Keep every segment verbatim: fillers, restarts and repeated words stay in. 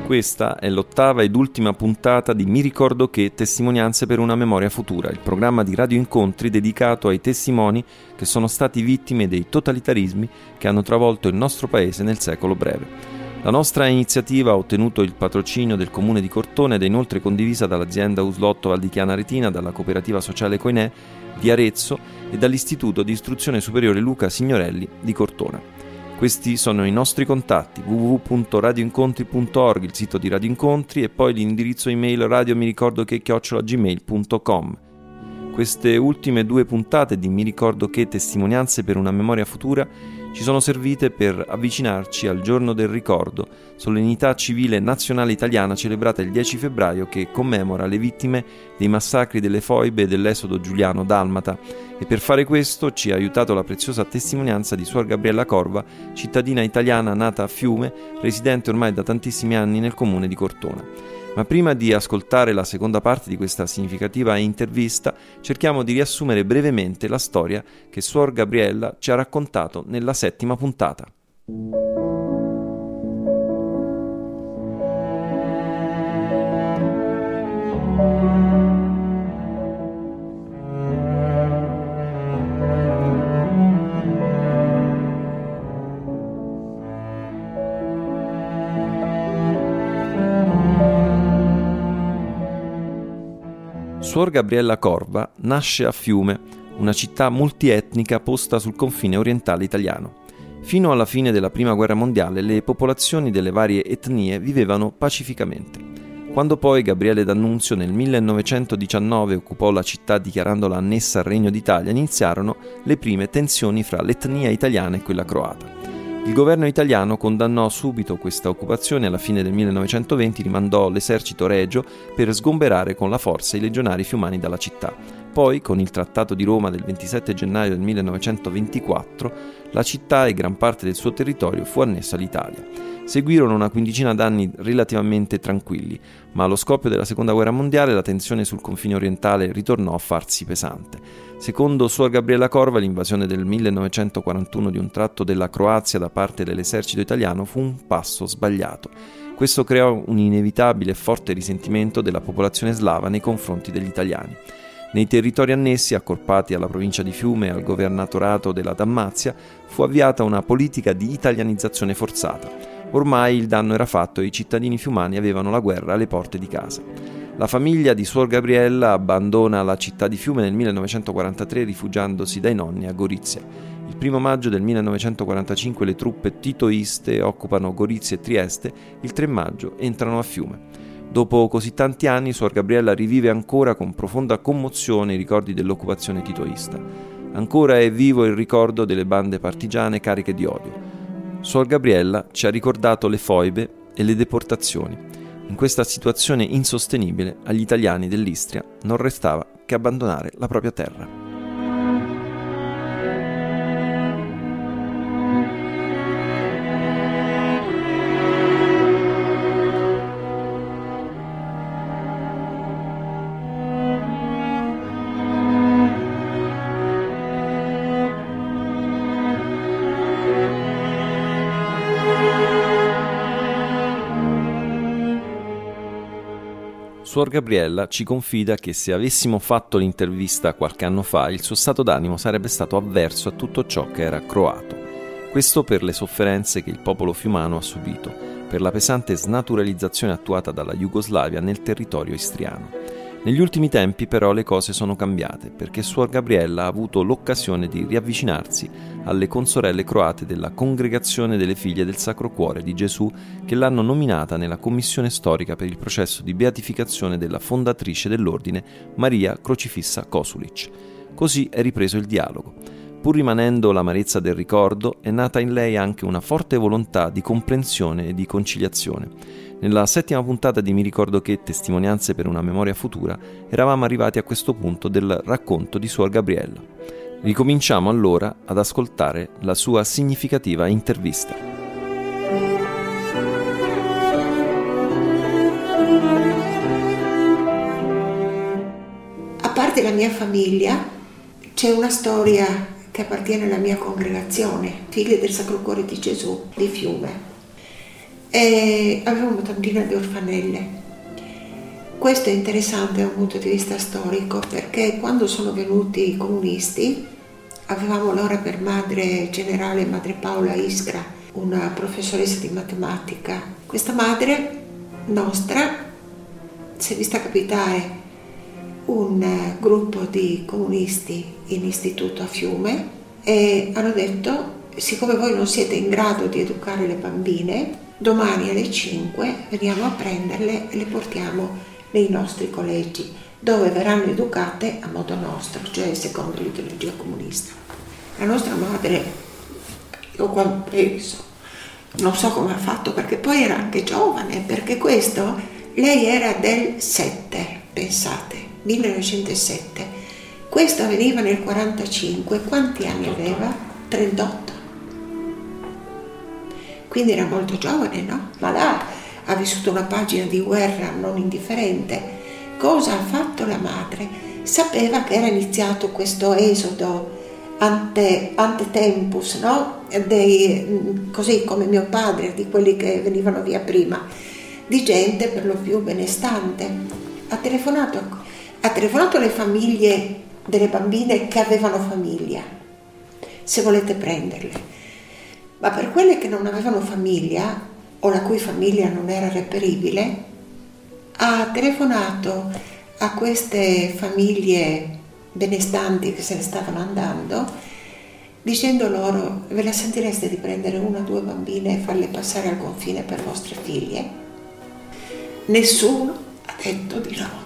Questa è l'ottava ed ultima puntata di Mi ricordo che Testimonianze per una memoria futura, il programma di Radio Incontri dedicato ai testimoni che sono stati vittime dei totalitarismi che hanno travolto il nostro paese nel secolo breve. La nostra iniziativa ha ottenuto il patrocinio del Comune di Cortona ed è inoltre condivisa dall'azienda Uslotto Valdichiana Retina, dalla cooperativa sociale Coinè di Arezzo e dall'Istituto di Istruzione Superiore Luca Signorelli di Cortona. Questi sono i nostri contatti: w w w punto radio incontri punto org, il sito di Radio Incontri, e poi l'indirizzo email radio mi ricordo che chiocciola gmail punto com. Queste ultime due puntate di Mi ricordo che Testimonianze per una memoria futura ci sono servite per avvicinarci al giorno del ricordo, solennità civile nazionale italiana celebrata il dieci febbraio, che commemora le vittime dei massacri delle foibe e dell'esodo giuliano-dalmata, e per fare questo ci ha aiutato la preziosa testimonianza di Suor Gabriella Corva, cittadina italiana nata a Fiume, residente ormai da tantissimi anni nel comune di Cortona. Ma prima di ascoltare la seconda parte di questa significativa intervista, cerchiamo di riassumere brevemente la storia che Suor Gabriella ci ha raccontato nella settima puntata. Suor Gabriella Corva nasce a Fiume, una città multietnica posta sul confine orientale italiano. Fino alla fine della Prima Guerra Mondiale le popolazioni delle varie etnie vivevano pacificamente. Quando poi Gabriele D'Annunzio nel millenovecentodiciannove occupò la città dichiarandola annessa al Regno d'Italia, iniziarono le prime tensioni fra l'etnia italiana e quella croata. Il governo italiano condannò subito questa occupazione e alla fine del millenovecentoventi rimandò l'esercito regio per sgomberare con la forza i legionari fiumani dalla città. Poi, con il Trattato di Roma del ventisette gennaio del millenovecentoventiquattro, la città e gran parte del suo territorio fu annessa all'Italia. Seguirono una quindicina d'anni relativamente tranquilli, ma allo scoppio della Seconda Guerra Mondiale la tensione sul confine orientale ritornò a farsi pesante. Secondo Suor Gabriella Corva, l'invasione del millenovecentoquarantuno di un tratto della Croazia da parte dell'esercito italiano fu un passo sbagliato. Questo creò un inevitabile e forte risentimento della popolazione slava nei confronti degli italiani. Nei territori annessi, accorpati alla provincia di Fiume e al governatorato della Dalmazia, fu avviata una politica di italianizzazione forzata. Ormai il danno era fatto e i cittadini fiumani avevano la guerra alle porte di casa. La famiglia di Suor Gabriella abbandona la città di Fiume nel millenovecentoquarantatré rifugiandosi dai nonni a Gorizia. Il primo maggio del millenovecentoquarantacinque le truppe titoiste occupano Gorizia e Trieste, il tre maggio entrano a Fiume. Dopo così tanti anni Suor Gabriella rivive ancora con profonda commozione i ricordi dell'occupazione titoista. Ancora è vivo il ricordo delle bande partigiane cariche di odio. Suor Gabriella ci ha ricordato le foibe e le deportazioni. In questa situazione insostenibile agli italiani dell'Istria non restava che abbandonare la propria terra. Suor Gabriella ci confida che se avessimo fatto l'intervista qualche anno fa, il suo stato d'animo sarebbe stato avverso a tutto ciò che era croato. Questo per le sofferenze che il popolo fiumano ha subito, per la pesante snaturalizzazione attuata dalla Jugoslavia nel territorio istriano. Negli ultimi tempi però le cose sono cambiate, perché Suor Gabriella ha avuto l'occasione di riavvicinarsi alle consorelle croate della Congregazione delle Figlie del Sacro Cuore di Gesù, che l'hanno nominata nella commissione storica per il processo di beatificazione della fondatrice dell'ordine, Maria Crocifissa Kosulic. Così è ripreso il dialogo. Pur rimanendo l'amarezza del ricordo, è nata in lei anche una forte volontà di comprensione e di conciliazione. Nella settima puntata di Mi ricordo che Testimonianze per una memoria futura eravamo arrivati a questo punto del racconto di Suor Gabriella. Ricominciamo allora ad ascoltare la sua significativa intervista. A parte la mia famiglia, c'è una storia che appartiene alla mia congregazione, Figlie del Sacro Cuore di Gesù di Fiume. e aveva una tantina di orfanelle. Questo è interessante da un punto di vista storico, perché quando sono venuti i comunisti avevamo allora per madre generale madre Paola Iskra, una professoressa di matematica. Questa madre nostra si è vista capitare un gruppo di comunisti in istituto a Fiume e hanno detto: siccome voi non siete in grado di educare le bambine, domani alle cinque veniamo a prenderle e le portiamo nei nostri collegi, dove verranno educate a modo nostro, cioè secondo l'ideologia comunista. La nostra madre, io quando penso, non so come ha fatto, perché poi era anche giovane, perché questo, lei era del sette, pensate, millenovecentosette. Questo avveniva nel quarantacinque, quanti anni aveva? trentotto. Quindi era molto giovane, no? Ma là ha vissuto una pagina di guerra non indifferente. Cosa ha fatto la madre? Sapeva che era iniziato questo esodo ante, ante tempus, no? Dei, così come mio padre, di quelli che venivano via prima, di gente per lo più benestante. Ha telefonato, ha telefonato alle famiglie delle bambine che avevano famiglia, se volete prenderle. Ma per quelle che non avevano famiglia, o la cui famiglia non era reperibile, ha telefonato a queste famiglie benestanti che se ne stavano andando, dicendo loro: ve la sentireste di prendere una o due bambine e farle passare al confine per vostre figlie? Nessuno ha detto di no.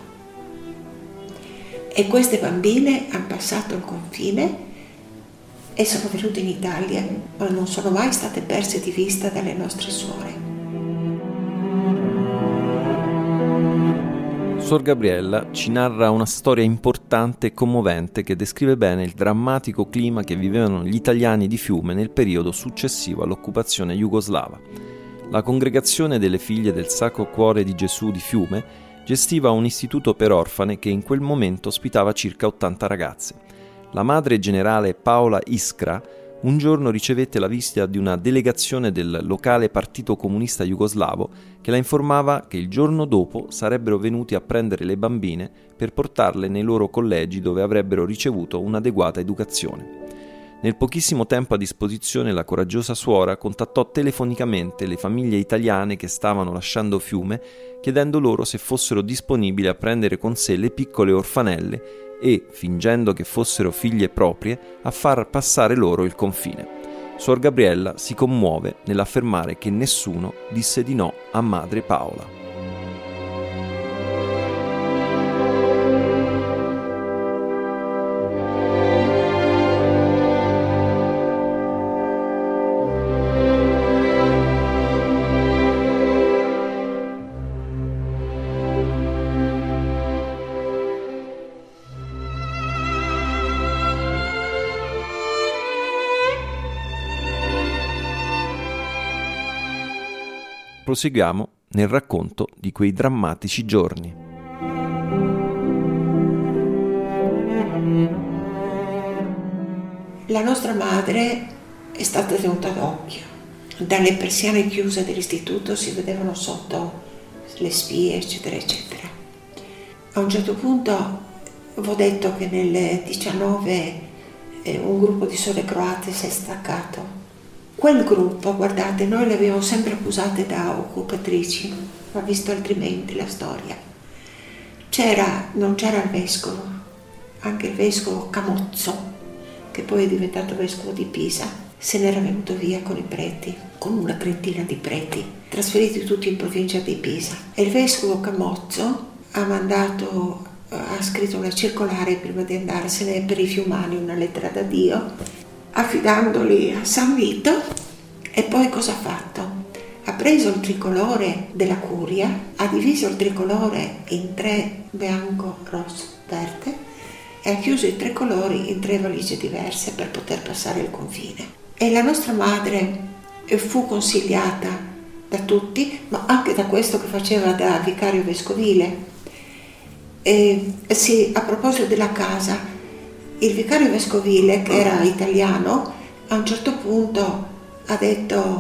E queste bambine hanno passato il confine e sono venute in Italia, ma non sono mai state perse di vista dalle nostre suore. Suor Gabriella ci narra una storia importante e commovente che descrive bene il drammatico clima che vivevano gli italiani di Fiume nel periodo successivo all'occupazione jugoslava. La Congregazione delle Figlie del Sacro Cuore di Gesù di Fiume gestiva un istituto per orfane che in quel momento ospitava circa ottanta ragazze. La madre generale Paola Iskra un giorno ricevette la visita di una delegazione del locale Partito Comunista Jugoslavo che la informava che il giorno dopo sarebbero venuti a prendere le bambine per portarle nei loro collegi dove avrebbero ricevuto un'adeguata educazione. Nel pochissimo tempo a disposizione la coraggiosa suora contattò telefonicamente le famiglie italiane che stavano lasciando Fiume, chiedendo loro se fossero disponibili a prendere con sé le piccole orfanelle e, fingendo che fossero figlie proprie, a far passare loro il confine. Suor Gabriella si commuove nell'affermare che nessuno disse di no a madre Paola. Proseguiamo nel racconto di quei drammatici giorni. La nostra madre è stata tenuta d'occhio. Dalle persiane chiuse dell'istituto si vedevano sotto le spie, eccetera, eccetera. A un certo punto vi ho detto che nel diciannove eh, un gruppo di sorelle croate si è staccato. Quel gruppo, guardate, noi le abbiamo sempre accusate da occupatrici, ma visto altrimenti la storia. C'era, non c'era il vescovo, anche il vescovo Camozzo, che poi è diventato vescovo di Pisa, se n'era venuto via con i preti, con una trentina di preti, trasferiti tutti in provincia di Pisa. E il vescovo Camozzo ha mandato, ha scritto una circolare prima di andarsene per i fiumani, una lettera da Dio, affidandoli a San Vito. E poi cosa ha fatto? Ha preso il tricolore della curia, ha diviso il tricolore in tre, bianco, rosso, verde, e ha chiuso i tre colori in tre valigie diverse per poter passare il confine. E la nostra madre fu consigliata da tutti, ma anche da questo che faceva da vicario vescovile. E, sì, a proposito della casa, il vicario vescovile, che era italiano, a un certo punto ha detto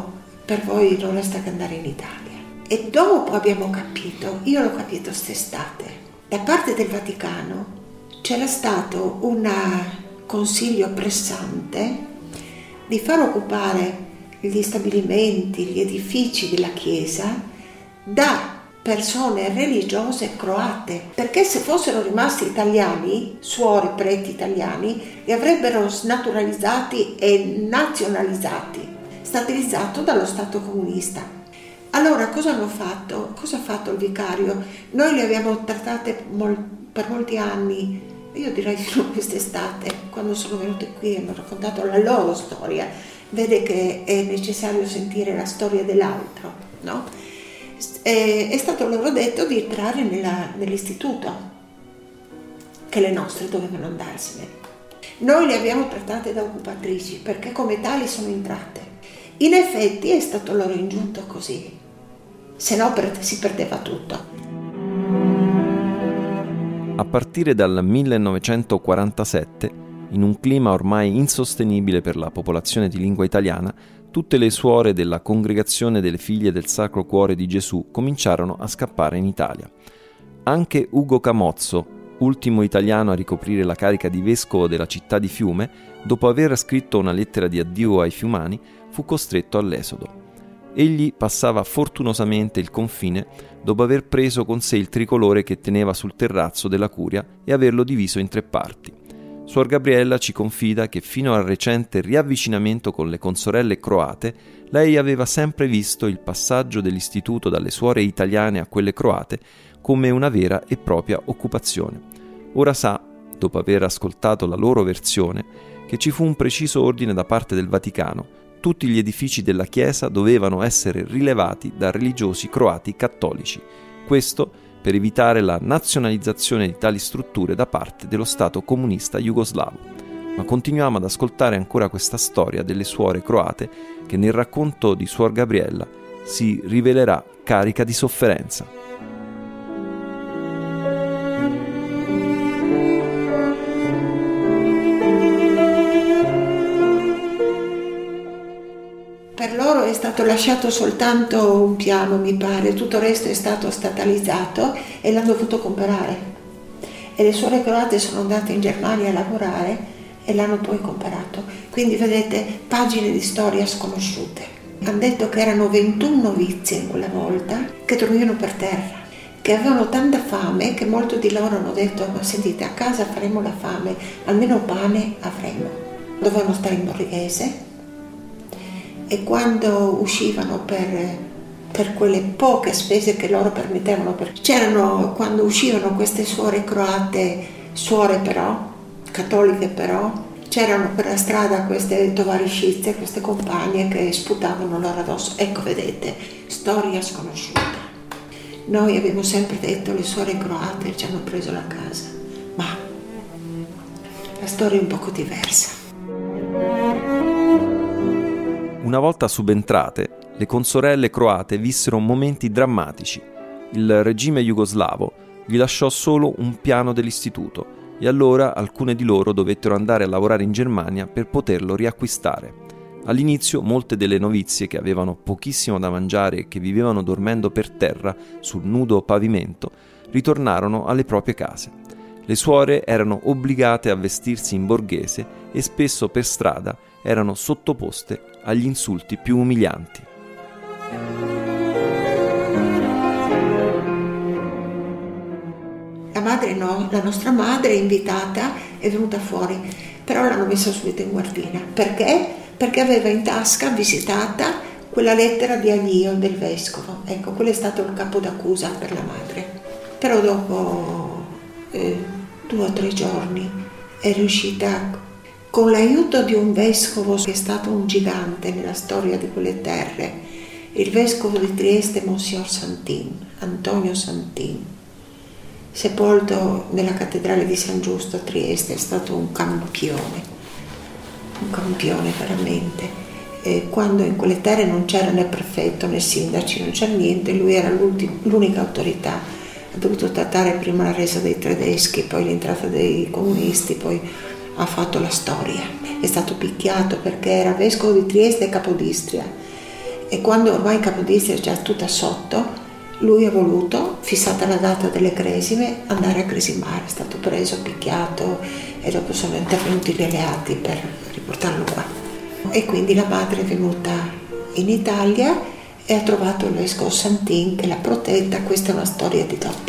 per voi non resta che andare in Italia. E dopo abbiamo capito, io l'ho capito quest'estate, da parte del Vaticano c'era stato un consiglio pressante di far occupare gli stabilimenti, gli edifici della Chiesa da persone religiose croate, perché se fossero rimasti italiani, suore, preti italiani, li avrebbero snaturalizzati e nazionalizzati, stabilizzato dallo Stato comunista. Allora cosa hanno fatto? Cosa ha fatto il vicario? Noi le abbiamo trattate mol- per molti anni, io direi solo quest'estate, quando sono venute qui e hanno raccontato la loro storia, vede che è necessario sentire la storia dell'altro, no? È, è stato loro detto di entrare nella, nell'istituto, che le nostre dovevano andarsene. Noi le abbiamo trattate da occupatrici perché come tali sono entrate. In effetti è stato loro ingiunto così, se no per, si perdeva tutto. A partire dal millenovecentoquarantasette, in un clima ormai insostenibile per la popolazione di lingua italiana, tutte le suore della Congregazione delle Figlie del Sacro Cuore di Gesù cominciarono a scappare in Italia. Anche Ugo Camozzo, ultimo italiano a ricoprire la carica di vescovo della città di Fiume, dopo aver scritto una lettera di addio ai fiumani, fu costretto all'esodo. Egli passava fortunosamente il confine dopo aver preso con sé il tricolore che teneva sul terrazzo della curia e averlo diviso in tre parti. Suor Gabriella ci confida che fino al recente riavvicinamento con le consorelle croate, lei aveva sempre visto il passaggio dell'istituto dalle suore italiane a quelle croate come una vera e propria occupazione. Ora sa, dopo aver ascoltato la loro versione, che ci fu un preciso ordine da parte del Vaticano: tutti gli edifici della Chiesa dovevano essere rilevati da religiosi croati cattolici. Questo per evitare la nazionalizzazione di tali strutture da parte dello Stato comunista jugoslavo. Ma continuiamo ad ascoltare ancora questa storia delle suore croate che nel racconto di Suor Gabriella si rivelerà carica di sofferenza. Per loro è stato lasciato soltanto un piano, mi pare, tutto il resto è stato statalizzato e l'hanno dovuto comprare. E le suore croate sono andate in Germania a lavorare e l'hanno poi comprato. Quindi vedete, pagine di storia sconosciute. Hanno detto che erano ventuno novizie in quella volta che dormivano per terra, che avevano tanta fame che molti di loro hanno detto: ma sentite, a casa faremo la fame, almeno pane avremo. Dovevano stare in borghese. E quando uscivano per, per quelle poche spese che loro permettevano, perché c'erano, quando uscivano queste suore croate, suore però, cattoliche però, c'erano per la strada queste tovariscizie, queste compagne che sputavano loro addosso. Ecco, vedete, storia sconosciuta. Noi abbiamo sempre detto le suore croate ci hanno preso la casa, ma la storia è un poco diversa. Una volta subentrate, le consorelle croate vissero momenti drammatici. Il regime jugoslavo gli lasciò solo un piano dell'istituto e allora alcune di loro dovettero andare a lavorare in Germania per poterlo riacquistare. All'inizio molte delle novizie che avevano pochissimo da mangiare e che vivevano dormendo per terra sul nudo pavimento ritornarono alle proprie case. Le suore erano obbligate a vestirsi in borghese e spesso per strada erano sottoposte agli insulti più umilianti. La madre no, la nostra madre invitata è venuta fuori, però l'hanno messa subito in guardina. Perché? Perché aveva in tasca, visitata, quella lettera di avvio del vescovo. Ecco, quello è stato il capo d'accusa per la madre. Però dopo eh, due o tre giorni è riuscita, con l'aiuto di un vescovo che è stato un gigante nella storia di quelle terre, il vescovo di Trieste, Monsignor Santin, Antonio Santin, sepolto nella cattedrale di San Giusto a Trieste, è stato un campione, un campione veramente. E quando in quelle terre non c'era né prefetto né sindaci, non c'era niente, lui era l'unica autorità. Ha dovuto trattare prima la resa dei tedeschi, poi l'entrata dei comunisti, poi ha fatto la storia. È stato picchiato perché era vescovo di Trieste e Capodistria E quando ormai Capodistria è già tutta sotto, lui ha voluto, fissata la data delle cresime, andare a cresimare. È stato preso, picchiato e dopo sono intervenuti gli alleati per riportarlo qua. E quindi la madre è venuta in Italia e ha trovato il vescovo Santin che l'ha protetta. Questa è una storia di dopo.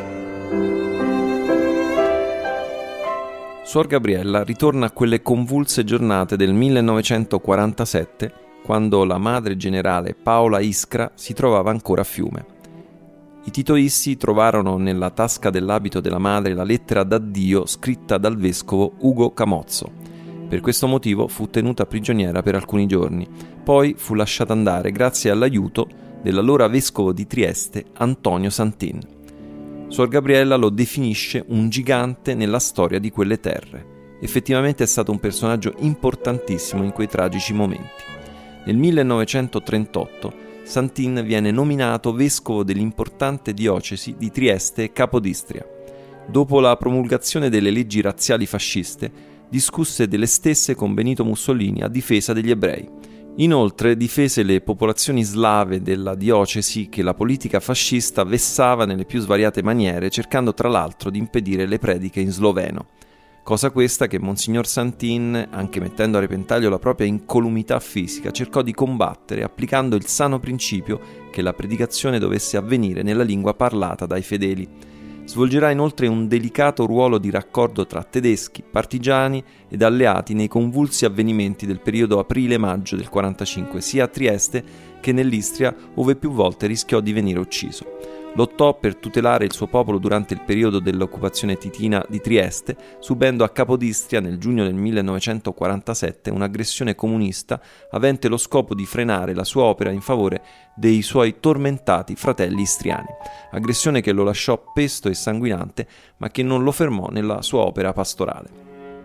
Suor Gabriella ritorna a quelle convulse giornate del millenovecentoquarantasette, quando la madre generale Paola Iskra si trovava ancora a Fiume. I titoisti trovarono nella tasca dell'abito della madre la lettera d'addio scritta dal vescovo Ugo Camozzo. Per questo motivo fu tenuta prigioniera per alcuni giorni, poi fu lasciata andare grazie all'aiuto dell'allora vescovo di Trieste Antonio Santin. Suor Gabriella lo definisce un gigante nella storia di quelle terre. Effettivamente è stato un personaggio importantissimo in quei tragici momenti. Nel millenovecentotrentotto Santin viene nominato vescovo dell'importante diocesi di Trieste e Capodistria. Dopo la promulgazione delle leggi razziali fasciste, discusse delle stesse con Benito Mussolini a difesa degli ebrei. Inoltre difese le popolazioni slave della diocesi che la politica fascista vessava nelle più svariate maniere, cercando tra l'altro di impedire le prediche in sloveno. Cosa questa che Monsignor Santin, anche mettendo a repentaglio la propria incolumità fisica, cercò di combattere applicando il sano principio che la predicazione dovesse avvenire nella lingua parlata dai fedeli. Svolgerà inoltre un delicato ruolo di raccordo tra tedeschi, partigiani ed alleati nei convulsi avvenimenti del periodo aprile-maggio del quarantacinque, sia a Trieste che nell'Istria, ove più volte rischiò di venire ucciso. Lottò per tutelare il suo popolo durante il periodo dell'occupazione titina di Trieste, subendo a Capodistria nel giugno del millenovecentoquarantasette un'aggressione comunista avente lo scopo di frenare la sua opera in favore dei suoi tormentati fratelli istriani. Aggressione che lo lasciò pesto e sanguinante, ma che non lo fermò nella sua opera pastorale.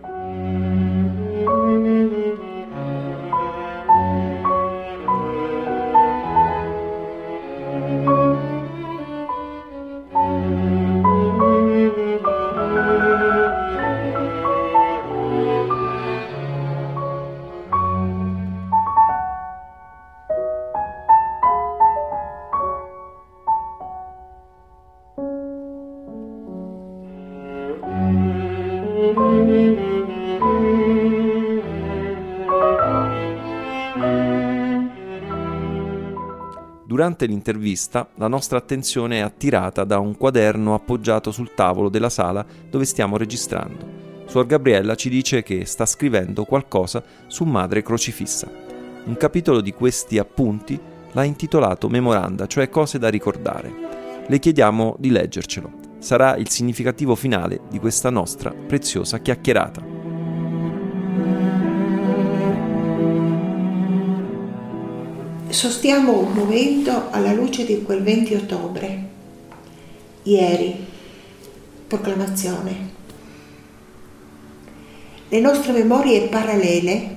Durante l'intervista la nostra attenzione è attirata da un quaderno appoggiato sul tavolo della sala dove stiamo registrando. Suor Gabriella ci dice che sta scrivendo qualcosa su Madre Crocifissa. Un capitolo di questi appunti l'ha intitolato Memoranda, cioè cose da ricordare. Le chiediamo di leggercelo. Sarà il significativo finale di questa nostra preziosa chiacchierata. Sostiamo un momento alla luce di quel venti ottobre, ieri, proclamazione. Le nostre memorie parallele,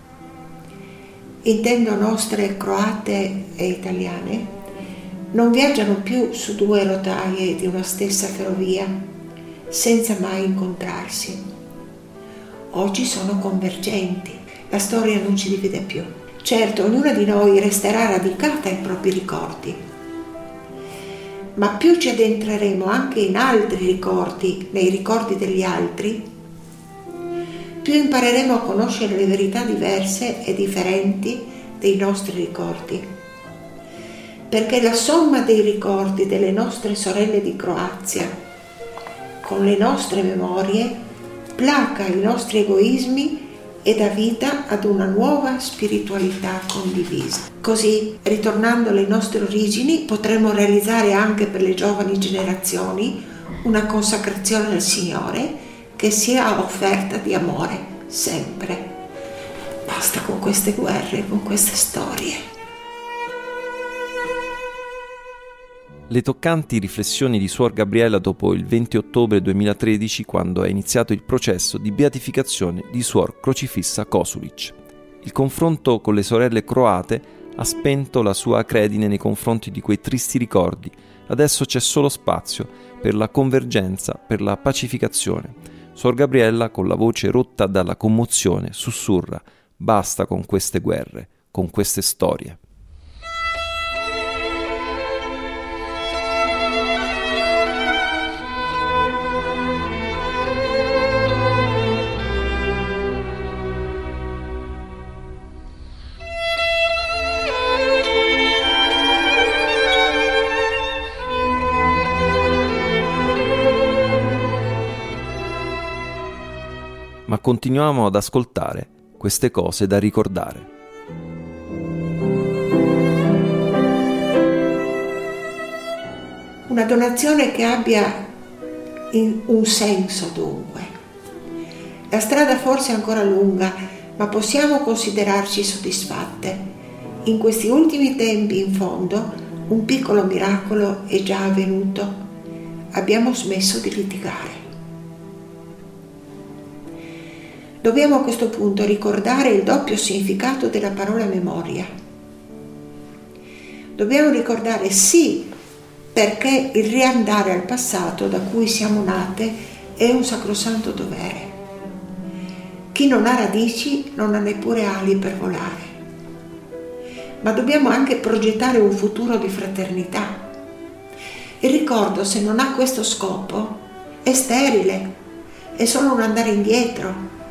intendo nostre croate e italiane, non viaggiano più su due rotaie di una stessa ferrovia senza mai incontrarsi. Oggi sono convergenti, la storia non ci divide più. Certo, ognuna di noi resterà radicata ai propri ricordi, ma più ci addentreremo anche in altri ricordi, nei ricordi degli altri, più impareremo a conoscere le verità diverse e differenti dei nostri ricordi. Perché la somma dei ricordi delle nostre sorelle di Croazia con le nostre memorie placa i nostri egoismi e dà vita ad una nuova spiritualità condivisa. Così, ritornando alle nostre origini, potremo realizzare anche per le giovani generazioni una consacrazione al Signore che sia offerta di amore sempre. Basta con queste guerre, con queste storie. Le toccanti riflessioni di Suor Gabriella dopo il venti ottobre duemilatredici, quando è iniziato il processo di beatificazione di Suor Crocifissa Kosulic. Il confronto con le sorelle croate ha spento la sua acredine nei confronti di quei tristi ricordi. Adesso c'è solo spazio per la convergenza, per la pacificazione. Suor Gabriella, con la voce rotta dalla commozione, sussurra: basta con queste guerre, con queste storie. continuiamo ad ascoltare queste cose da ricordare. Una donazione che abbia in un senso, dunque. La strada forse è ancora lunga, ma possiamo considerarci soddisfatte. In questi ultimi tempi, in fondo, un piccolo miracolo è già avvenuto. Abbiamo smesso di litigare. Dobbiamo a questo punto ricordare il doppio significato della parola memoria. Dobbiamo ricordare sì, perché il riandare al passato da cui siamo nate è un sacrosanto dovere. Chi non ha radici non ha neppure ali per volare. Ma dobbiamo anche progettare un futuro di fraternità. Il ricordo, se non ha questo scopo, è sterile, è solo un andare indietro.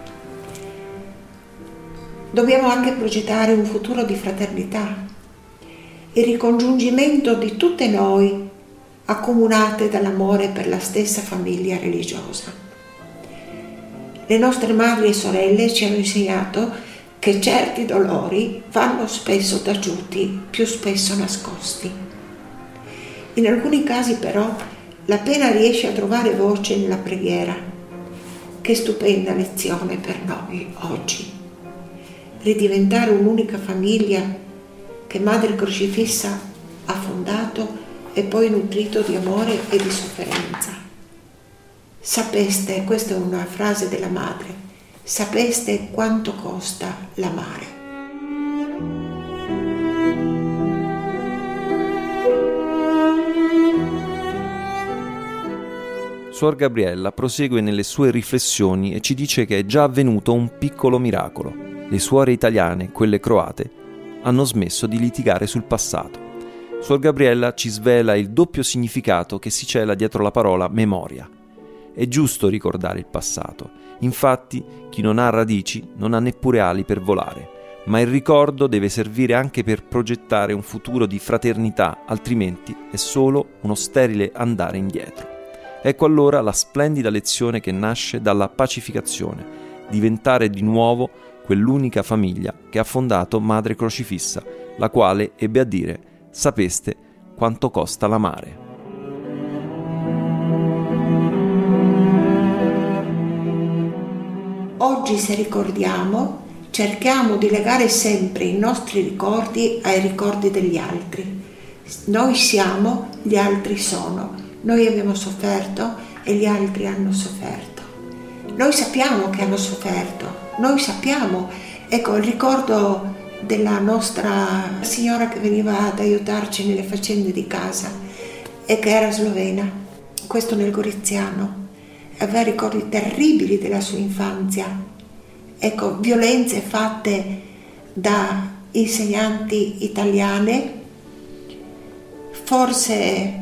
Dobbiamo anche progettare un futuro di fraternità, il ricongiungimento di tutte noi, accomunate dall'amore per la stessa famiglia religiosa. Le nostre madri e sorelle ci hanno insegnato che certi dolori vanno spesso taciuti, più spesso nascosti. In alcuni casi però la pena riesce a trovare voce nella preghiera. Che stupenda lezione per noi oggi. Ridiventare un'unica famiglia che Madre Crocifissa ha fondato e poi nutrito di amore e di sofferenza. Sapeste, questa è una frase della madre, sapeste quanto costa l'amare. Suor Gabriella prosegue nelle sue riflessioni e ci dice che è già avvenuto un piccolo miracolo. Le suore italiane, quelle croate, hanno smesso di litigare sul passato. Suor Gabriella ci svela il doppio significato che si cela dietro la parola memoria. È giusto ricordare il passato. Infatti, chi non ha radici non ha neppure ali per volare. Ma il ricordo deve servire anche per progettare un futuro di fraternità, altrimenti è solo uno sterile andare indietro. Ecco allora la splendida lezione che nasce dalla pacificazione, diventare di nuovo quell'unica famiglia che ha fondato Madre Crocifissa, la quale ebbe a dire: sapeste quanto costa l'amare. Oggi, se ricordiamo, cerchiamo di legare sempre i nostri ricordi ai ricordi degli altri. Noi siamo, gli altri sono. Noi abbiamo sofferto e gli altri hanno sofferto. Noi sappiamo che hanno sofferto. Noi sappiamo, ecco, il ricordo della nostra signora che veniva ad aiutarci nelle faccende di casa e che era slovena, questo nel Goriziano, aveva ricordi terribili della sua infanzia, ecco, violenze fatte da insegnanti italiane, forse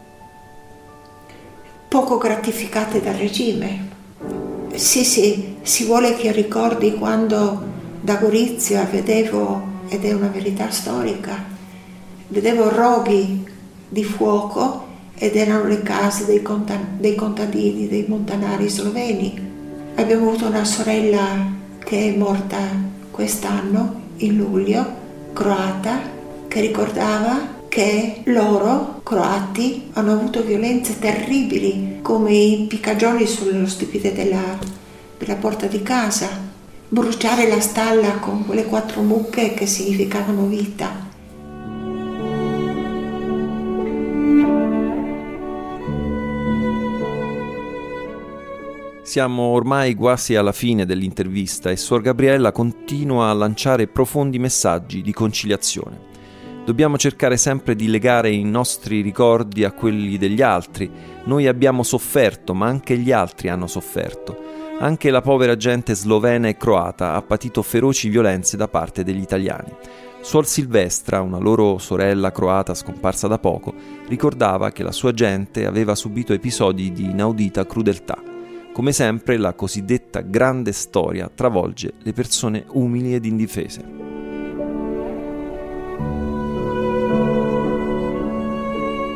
poco gratificate dal regime. Sì, sì, si vuole che ricordi quando da Gorizia vedevo, ed è una verità storica, vedevo roghi di fuoco ed erano le case dei, conta- dei contadini, dei montanari sloveni. Abbiamo avuto una sorella che è morta quest'anno, in luglio, croata, che ricordava che loro, croati, hanno avuto violenze terribili, come i impiccagioni sullo stipite della, della porta di casa, bruciare la stalla con quelle quattro mucche che significavano vita. Siamo ormai quasi alla fine dell'intervista e Suor Gabriella continua a lanciare profondi messaggi di conciliazione. Dobbiamo cercare sempre di legare i nostri ricordi a quelli degli altri. Noi abbiamo sofferto, ma anche gli altri hanno sofferto. Anche la povera gente slovena e croata ha patito feroci violenze da parte degli italiani. Suor Silvestra, una loro sorella croata scomparsa da poco, ricordava che la sua gente aveva subito episodi di inaudita crudeltà. Come sempre, la cosiddetta grande storia travolge le persone umili ed indifese.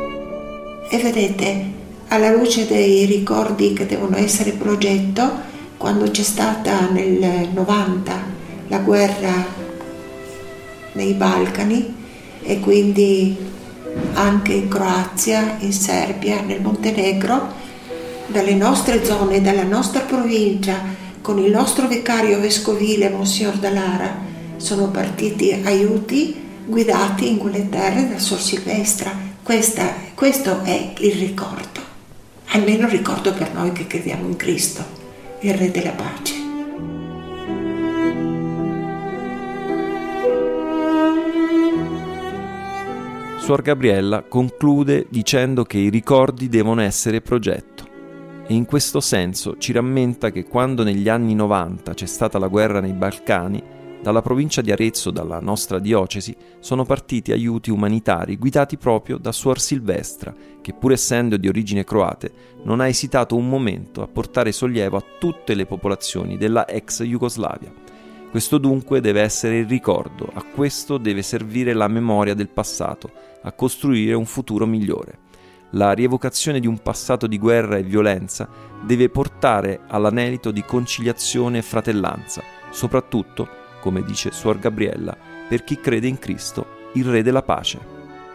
E vedete, alla luce dei ricordi che devono essere progetto, quando c'è stata nel novanta la guerra nei Balcani e quindi anche in Croazia, in Serbia, nel Montenegro, dalle nostre zone, dalla nostra provincia, con il nostro vicario vescovile, Monsignor Dallara, sono partiti aiuti guidati in quelle terre da Suor Silvestra. Questa, questo è il ricordo, almeno il ricordo per noi che crediamo in Cristo, il Re della pace. Suor Gabriella conclude dicendo che i ricordi devono essere progetto e in questo senso ci rammenta che quando negli anni novanta c'è stata la guerra nei Balcani, dalla provincia di Arezzo, dalla nostra diocesi, sono partiti aiuti umanitari guidati proprio da Suor Silvestra, che pur essendo di origine croate non ha esitato un momento a portare sollievo a tutte le popolazioni della ex Jugoslavia. Questo dunque deve essere il ricordo, a questo deve servire la memoria del passato, a costruire un futuro migliore. La rievocazione di un passato di guerra e violenza deve portare all'anelito di conciliazione e fratellanza, soprattutto, come dice Suor Gabriella, per chi crede in Cristo, il Re della pace.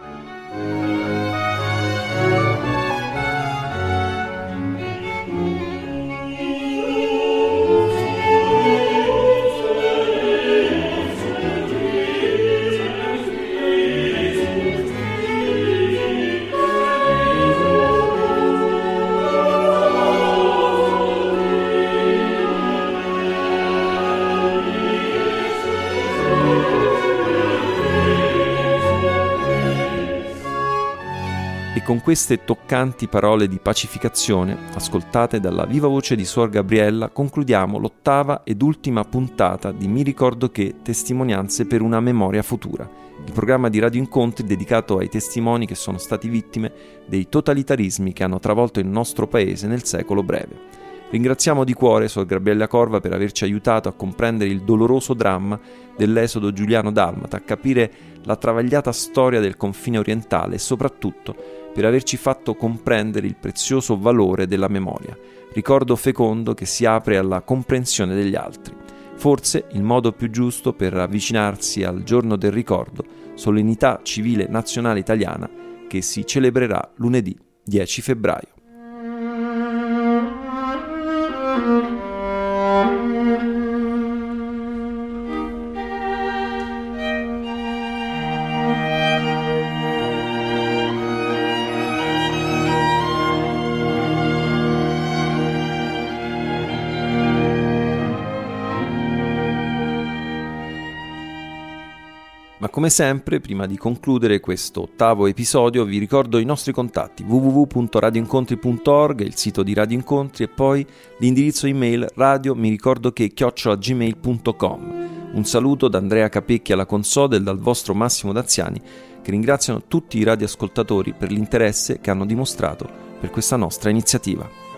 E con queste toccanti parole di pacificazione, ascoltate dalla viva voce di Suor Gabriella, concludiamo l'ottava ed ultima puntata di Mi ricordo che, testimonianze per una memoria futura, il programma di Radio Incontri dedicato ai testimoni che sono stati vittime dei totalitarismi che hanno travolto il nostro paese nel secolo breve. Ringraziamo di cuore Suor Gabriella Corva per averci aiutato a comprendere il doloroso dramma dell'esodo giuliano-dalmata, a capire la travagliata storia del confine orientale e soprattutto per averci fatto comprendere il prezioso valore della memoria, ricordo fecondo che si apre alla comprensione degli altri. Forse il modo più giusto per avvicinarsi al giorno del ricordo, solennità civile nazionale italiana, che si celebrerà lunedì dieci febbraio. Ma come sempre, prima di concludere questo ottavo episodio, vi ricordo i nostri contatti: w w w punto radio incontri punto org, il sito di Radio Incontri, e poi l'indirizzo email radio mi ricordo che chiocciola gmail punto com. Un saluto da Andrea Capecchi alla console e dal vostro Massimo Daziani, che ringraziano tutti i radioascoltatori per l'interesse che hanno dimostrato per questa nostra iniziativa.